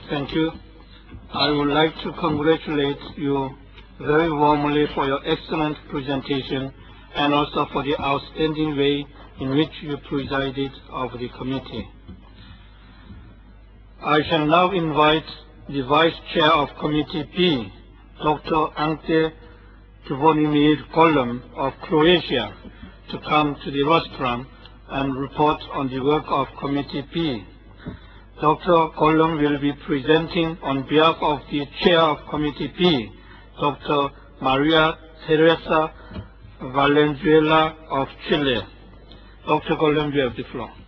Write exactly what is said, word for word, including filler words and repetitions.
Thank you. I would like to congratulate you very warmly for your excellent presentation and also for the outstanding way in which you presided over the committee. I shall now invite the Vice Chair of Committee B, Doctor Ante Zvonimir Golem of Croatia, to come to the rostrum and report on the work of Committee B. Doctor Golem will be presenting on behalf of the Chair of Committee B, Doctor Maria Teresa Valenzuela of Chile. Doctor Golem, you have the floor.